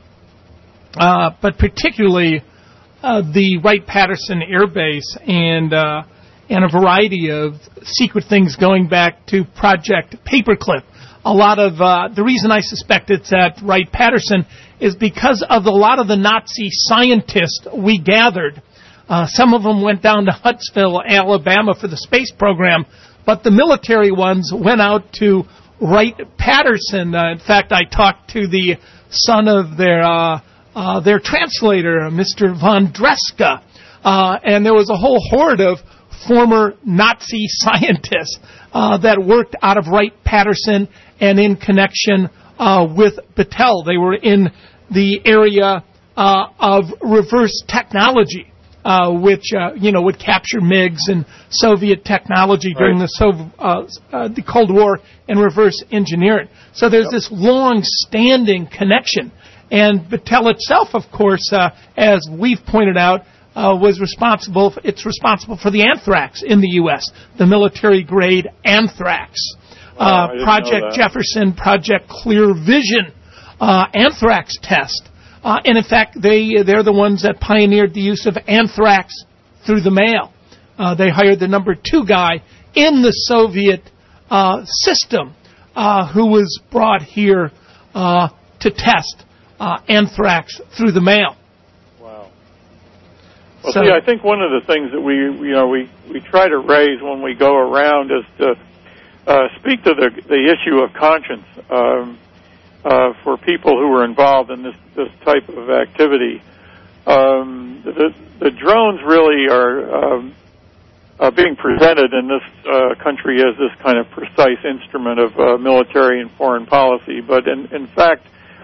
uh, but particularly uh, the Wright-Patterson Air Base, and uh, and a variety of secret things going back to Project Paperclip. A lot of uh, the reason I suspect it's at Wright-Patterson is because of a lot of the Nazi scientists we gathered. Uh, some of them went down to Huntsville, Alabama for the space program, but the military ones went out to Wright-Patterson. Uh, in fact, I talked to the son of their uh, uh, their translator, Mister von Dreska, uh, and there was a whole horde of former Nazi scientists uh, that worked out of Wright-Patterson and in connection uh, with Battelle. They were in the area uh, of reverse technology, uh, which uh, you know would capture MiGs and Soviet technology during right. the Sov- uh, uh, the Cold War and reverse engineer it. So there's yep. this long-standing connection, and Battelle itself, of course, uh, as we've pointed out, uh, was responsible. It's responsible for the anthrax in the U S, the military-grade anthrax. Uh, Project Jefferson, Project Clear Vision, uh, anthrax test. Uh, and in fact, they, they're the ones that pioneered the use of anthrax through the mail. Uh, they hired the number two guy in the Soviet uh, system uh, who was brought here uh, to test uh, anthrax through the mail. Wow. Well, so, see, I think one of the things that we, you know, we, we try to raise when we go around is to Uh, speak to the the issue of conscience um, uh, for people who are involved in this, this type of activity. Um, the, the drones really are um, uh, being presented in this uh, country as this kind of precise instrument of uh, military and foreign policy, but in, in fact,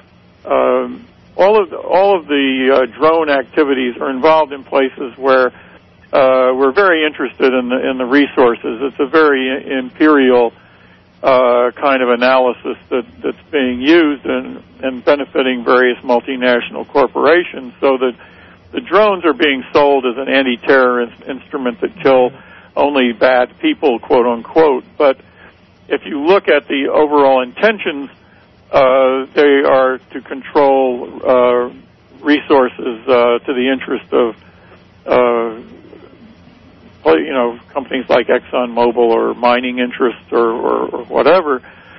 um, all of the, all of the uh, drone activities are involved in places where Uh, we're very interested in the in the resources. It's a very imperial uh, kind of analysis that, that's being used and, and benefiting various multinational corporations. So that the drones are being sold as an anti-terror in- instrument that kill only bad people, quote unquote. But if you look at the overall intentions, uh, they are to control uh, resources uh, to the interest of, uh, you know, companies like ExxonMobil or mining interests or, or, or whatever.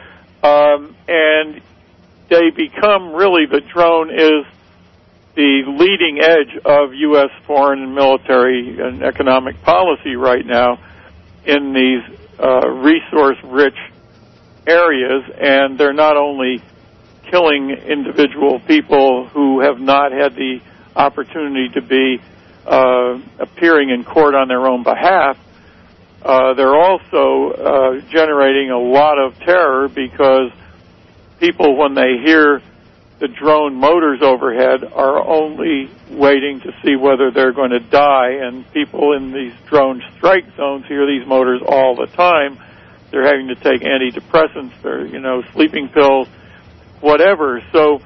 Um, and they become really, the drone is the leading edge of U S foreign and military and economic policy right now in these uh, resource-rich areas, and they're not only killing individual people who have not had the opportunity to be uh, appearing in court on their own behalf, uh, they're also uh, generating a lot of terror because people, when they hear the drone motors overhead, are only waiting to see whether they're going to die, and people in these drone strike zones hear these motors all the time. They're having to take antidepressants, they're, you know, sleeping pills, whatever. So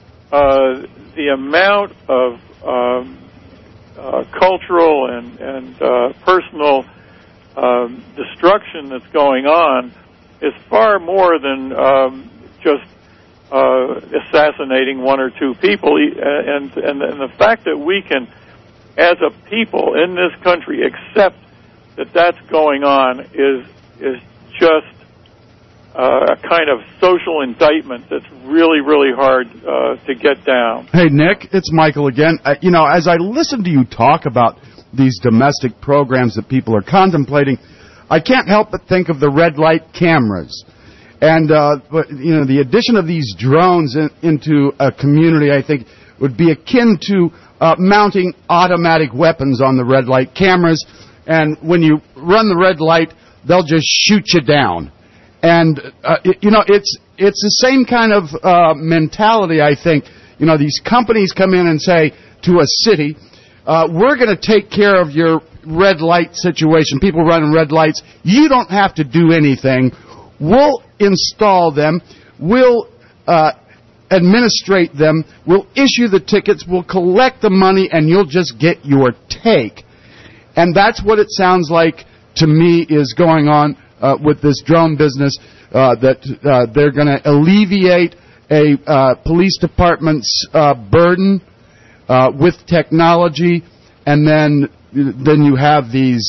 uh, the amount of um, uh, cultural and, and uh, personal um, destruction that's going on is far more than um, just Uh, assassinating one or two people, and, and and the fact that we can, as a people in this country, accept that that's going on is is just uh, a kind of social indictment that's really, really hard uh, to get down. Hey, Nick, it's Michael again. Uh, you know, as I listen to you talk about these domestic programs that people are contemplating, I can't help but think of the red light cameras. And, uh, you know, the addition of these drones in, into a community, I think, would be akin to uh, mounting automatic weapons on the red light cameras. And when you run the red light, they'll just shoot you down. And, uh, it, you know, it's it's the same kind of uh, mentality, I think. You know, these companies come in and say to a city, uh, we're going to take care of your red light situation. People running red lights, you don't have to do anything. We'll install them, we'll uh, administrate them, we'll issue the tickets, we'll collect the money, and you'll just get your take. And that's what it sounds like to me is going on uh, with this drone business, uh, that uh, they're going to alleviate a uh, police department's uh, burden uh, with technology, and then then you have these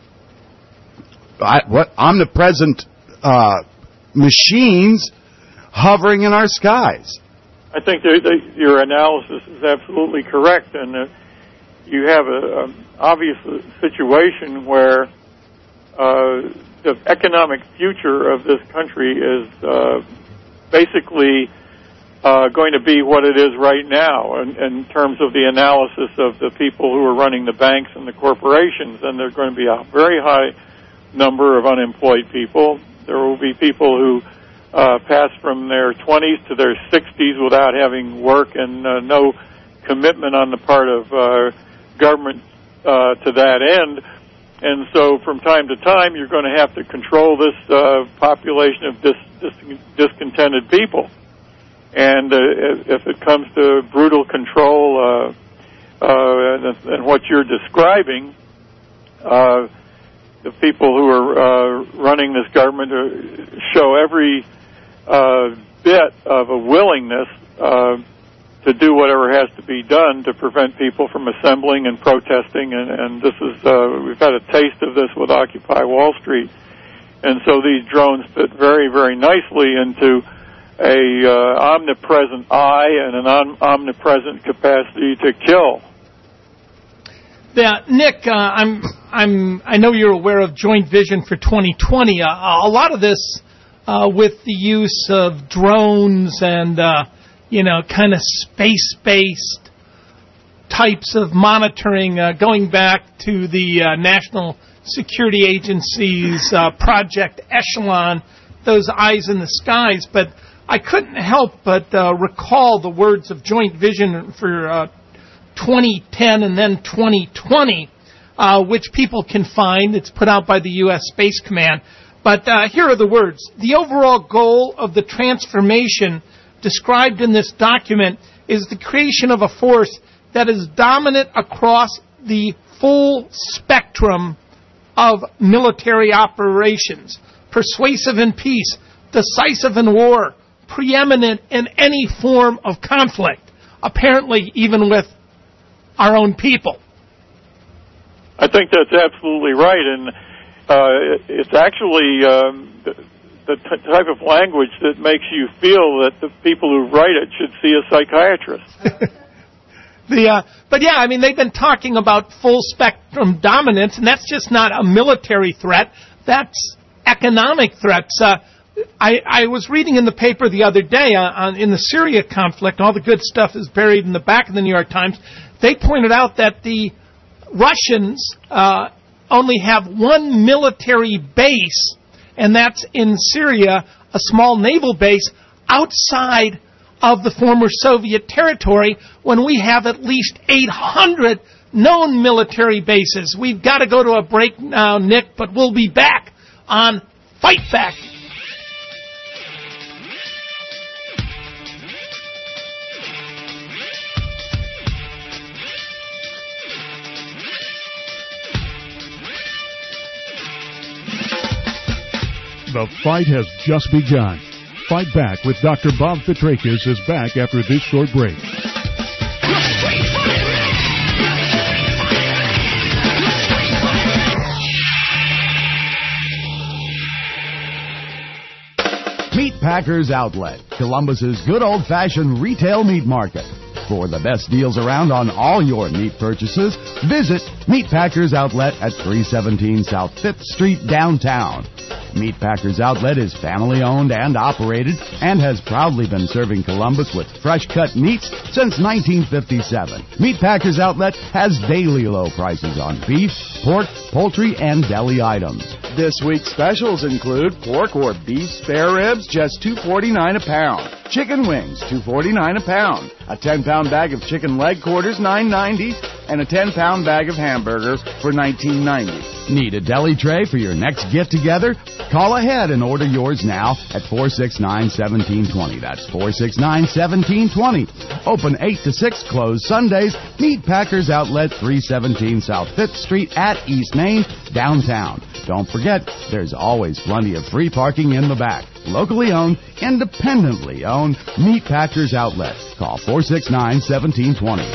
I, what omnipresent Uh, machines hovering in our skies. I think that, that your analysis is absolutely correct, and uh, you have a, a obvious situation where uh, the economic future of this country is uh, basically uh, going to be what it is right now in, in terms of the analysis of the people who are running the banks and the corporations, and there's going to be a very high number of unemployed people. There will be people who uh, pass from their twenties to their sixties without having work and uh, no commitment on the part of uh, government uh, to that end. And so from time to time, you're going to have to control this uh, population of dis- dis- discontented people. And uh, if it comes to brutal control uh, uh, and, and what you're describing, uh, the people who are uh, running this government uh, show every uh, bit of a willingness uh, to do whatever has to be done to prevent people from assembling and protesting. And, and this is uh, we've had a taste of this with Occupy Wall Street. And so these drones fit very, very nicely into a uh, omnipresent eye and an om- omnipresent capacity to kill. Yeah, Nick, uh, I'm, I'm, I know you're aware of Joint Vision for twenty twenty. Uh, a lot of this, uh, with the use of drones and, uh, you know, kind of space-based types of monitoring, uh, going back to the uh, National Security Agency's uh, Project Echelon, those eyes in the skies. But I couldn't help but uh, recall the words of Joint Vision for uh twenty ten and then twenty twenty, uh, which people can find. It's put out by the U S Space Command. But uh, here are the words. The overall goal of the transformation described in this document is the creation of a force that is dominant across the full spectrum of military operations, persuasive in peace, decisive in war, preeminent in any form of conflict, apparently even with our own people. I think that's absolutely right, and uh, it's actually um, the, the t- type of language that makes you feel that the people who write it should see a psychiatrist. the uh, But yeah, I mean, they've been talking about full spectrum dominance, and that's just not a military threat, that's economic threats. Uh, I, I was reading in the paper the other day on, on in the Syria conflict, all the good stuff is buried in the back of the New York Times. They pointed out that the Russians uh, only have one military base, and that's in Syria, a small naval base outside of the former Soviet territory, when we have at least eight hundred known military bases. We've got to go to a break now, Nick, but we'll be back on Fight Back. The fight has just begun. Fight Back with Doctor Bob Fitrakis is back after this short break. Meat Packers Outlet, Columbus's good old-fashioned retail meat market. For the best deals around on all your meat purchases, visit Meat Packers Outlet at three seventeen South fifth Street, downtown. Meat Packers Outlet is family-owned and operated and has proudly been serving Columbus with fresh-cut meats since nineteen fifty-seven. Meat Packers Outlet has daily low prices on beef, pork, poultry, and deli items. This week's specials include pork or beef spare ribs, just two forty-nine a pound. Chicken wings, two forty-nine a pound. A ten-pound bag of chicken leg quarters, nine ninety, and a ten-pound bag of hamburger for nineteen ninety. Need a deli tray for your next get-together? Call ahead and order yours now at four six nine, one seven two zero. That's four six nine, one seven two zero. Open eight to six, closed Sundays. Meat Packers Outlet, three seventeen South fifth Street at East Main, downtown. Don't forget, there's always plenty of free parking in the back. Locally owned, independently owned, Meat Packers Outlet. Call four six nine, one seven two zero.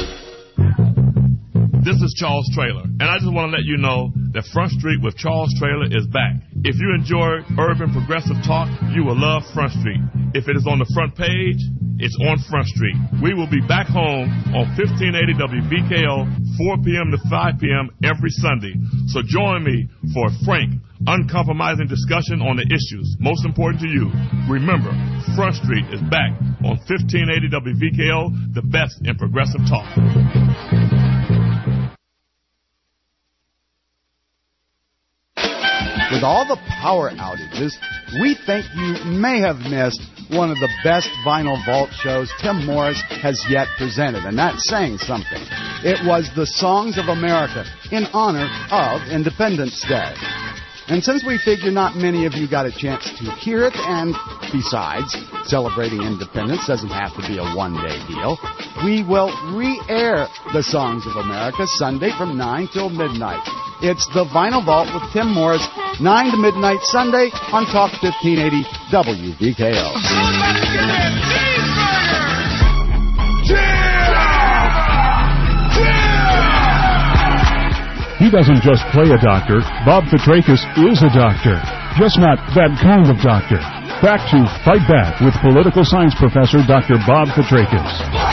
This is Charles Traylor, and I just want to let you know that Front Street with Charles Traylor is back. If you enjoy urban progressive talk, you will love Front Street. If it is on the front page, it's on Front Street. We will be back home on fifteen eighty W B K O, four p.m. to five p.m. every Sunday. So join me for a frank, uncompromising discussion on the issues most important to you. Remember, Front Street is back on fifteen eighty W B K O, the best in progressive talk. With all the power outages, we think you may have missed one of the best vinyl vault shows Tim Morris has yet presented, and that's saying something. It was the Songs of America in honor of Independence Day. And since we figure not many of you got a chance to hear it, and besides, celebrating independence doesn't have to be a one-day deal, we will re-air the Songs of America Sunday from nine till midnight. It's the Vinyl Vault with Tim Morris, nine to midnight Sunday on Talk fifteen eighty W B K O. He doesn't just play a doctor. Bob Fitrakis is a doctor, just not that kind of doctor. Back to Fight Back with political science professor Doctor Bob Fitrakis.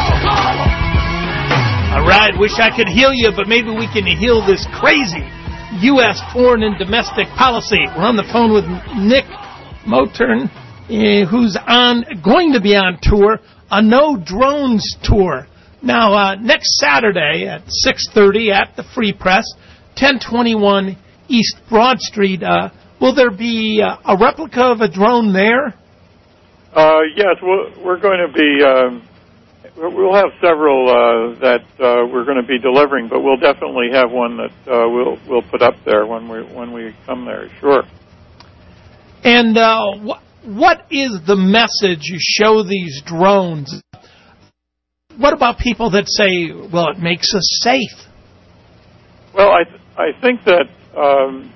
All right, wish I could heal you, but maybe we can heal this crazy U S foreign and domestic policy. We're on the phone with Nick Motern, uh, who's on going to be on tour, a No Drones tour. Now, uh, next Saturday at six thirty at the Free Press, ten twenty-one East Broad Street, uh, will there be uh, a replica of a drone there? Uh, yes, we'll, we're going to be... Um We'll have several uh, that uh, we're going to be delivering, but we'll definitely have one that uh, we'll we'll put up there when we when we come there. Sure. And uh, wh- what is the message you show these drones? What about people that say, "Well, it makes us safe"? Well, I th- I think that um,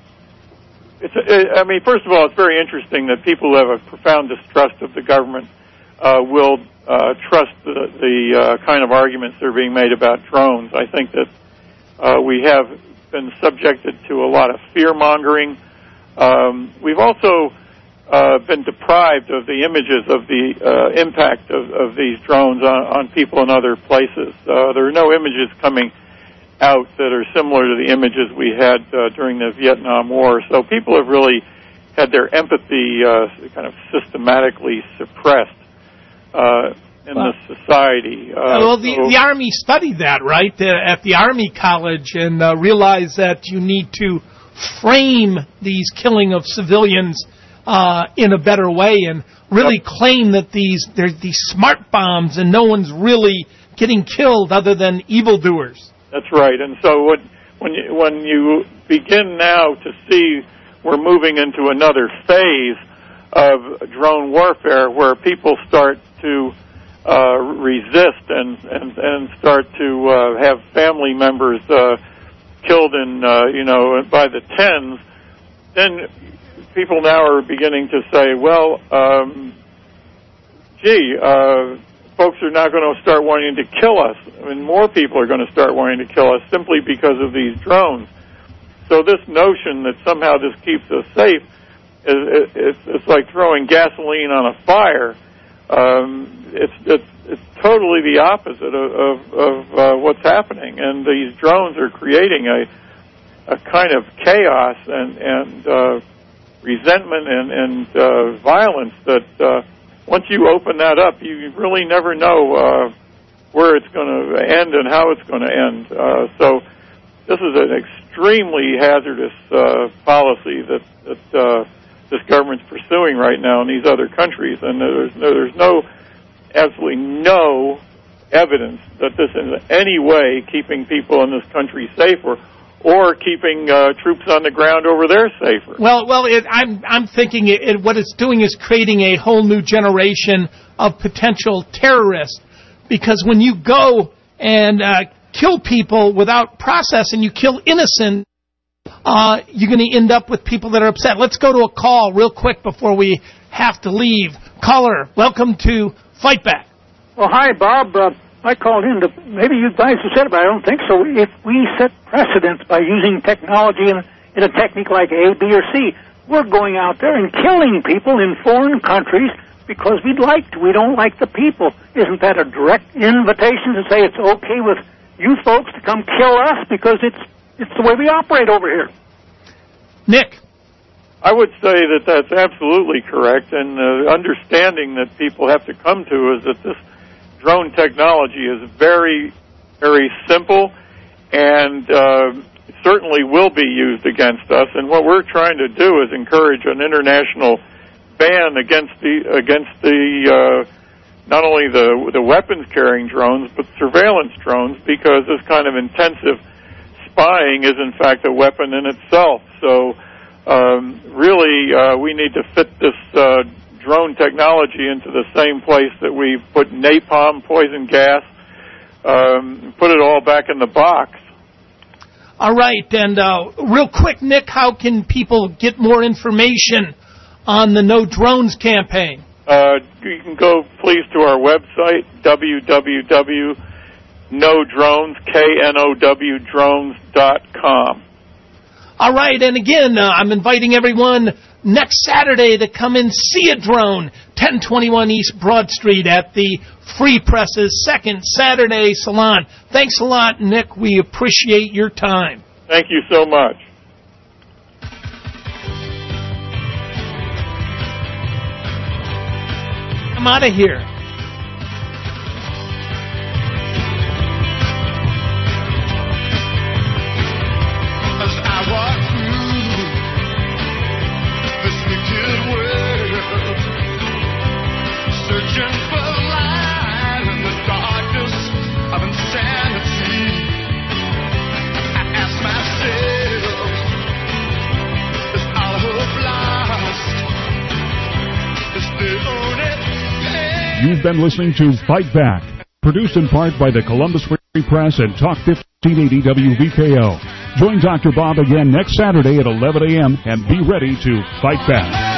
it's, it, I mean, first of all, it's very interesting that people who have a profound distrust of the government uh, will uh, trust the, the uh, kind of arguments that are being made about drones. I think that uh, we have been subjected to a lot of fear-mongering. Um, we've also uh, been deprived of the images of the uh, impact of, of these drones on, on people in other places. Uh, there are no images coming out that are similar to the images we had uh, during the Vietnam War. So people have really had their empathy uh, kind of systematically suppressed uh, in well, the society. Uh, well, the, so, the Army studied that, right, uh, at the Army College, and uh, realized that you need to frame these killing of civilians uh, in a better way, and really yep. claim that these there's these smart bombs, and no one's really getting killed other than evildoers. That's right. And so what, when you, when you begin now to see we're moving into another phase of drone warfare where people start to uh, resist and, and, and start to uh, have family members uh, killed in, uh, you know, by the tens, then people now are beginning to say, well, um, gee, uh, folks are now going to start wanting to kill us. I mean, more people are going to start wanting to kill us simply because of these drones. So this notion that somehow this keeps us safe is it's, it's like throwing gasoline on a fire. Um, it's, it's it's totally the opposite of of, of uh, what's happening, and these drones are creating a a kind of chaos and and uh, resentment and and uh, violence that. Uh, Once you open that up, you really never know uh, where it's going to end and how it's going to end. Uh, so this is an extremely hazardous uh, policy that, that uh, this government's pursuing right now in these other countries. And there's no, there's no, absolutely no evidence that this is in any way keeping people in this country safer or keeping uh, troops on the ground over there safer. Well, well, it, I'm I'm thinking it, it, what it's doing is creating a whole new generation of potential terrorists. Because when you go and uh, kill people without process and you kill innocent, uh, you're going to end up with people that are upset. Let's go to a call real quick before we have to leave. Caller, welcome to Fight Back. Well, hi, Bob. Uh, I called in to, maybe you guys have said it, but I don't think so. If we set precedents by using technology in, in a technique like A, B, or C, we're going out there and killing people in foreign countries because we'd like to. We don't like the people. Isn't that a direct invitation to say it's okay with you folks to come kill us because it's it's the way we operate over here? Nick? I would say that that's absolutely correct, and the understanding that people have to come to is that this drone technology is very, very simple and uh, certainly will be used against us. And what we're trying to do is encourage an international ban against the against the uh, not only the the weapons carrying drones but surveillance drones, because this kind of intensive spying is in fact a weapon in itself. So um, really, uh, we need to fit this Uh, drone technology into the same place that we put napalm, poison gas, um, put it all back in the box. All right, and uh, real quick, Nick, how can people get more information on the No Drones campaign? Uh, you can go, please, to our website, w w w dot no drones drones dot com. All right, and again, uh, I'm inviting everyone next Saturday to come and see a drone, ten twenty-one East Broad Street at the Free Press's second Saturday Salon. Thanks a lot, Nick. We appreciate your time. Thank you so much. I'm out of here. You've been listening to Fight Back, produced in part by the Columbus Free Press and Talk fifteen eighty W V K O. Join Doctor Bob again next Saturday at eleven a.m. and be ready to fight back.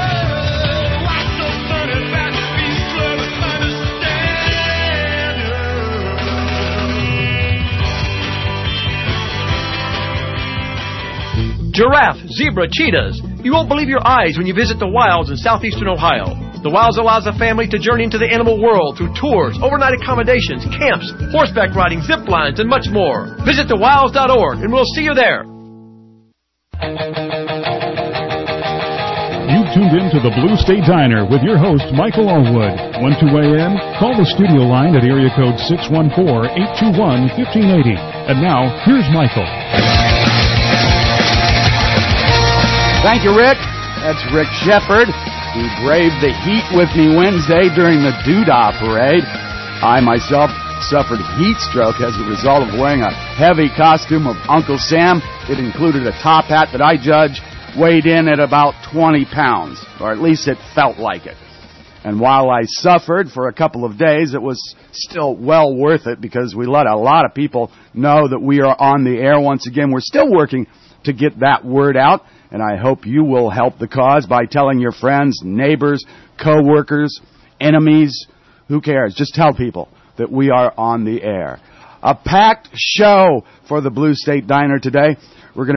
Giraffe, zebra, cheetahs. You won't believe your eyes when you visit the wilds in southeastern Ohio. The wilds allows a family to journey into the animal world through tours, overnight accommodations, camps, horseback riding, zip lines, and much more. Visit the wilds dot org and we'll see you there. You tuned in to the Blue State Diner with your host, Michael Allwood. Want to weigh in? Call the studio line at area code six one four, eight two one, one five eight zero. And now, here's Michael. Thank you, Rick. That's Rick Shepard. He braved the heat with me Wednesday during the Doodah Parade. I myself suffered heat stroke as a result of wearing a heavy costume of Uncle Sam. It included a top hat that I judge weighed in at about twenty pounds, or at least it felt like it. And while I suffered for a couple of days, it was still well worth it because we let a lot of people know that we are on the air once again. We're still working to get that word out. And I hope you will help the cause by telling your friends, neighbors, co-workers, enemies, who cares? Just tell people that we are on the air. A packed show for the Blue State Diner today. We're going to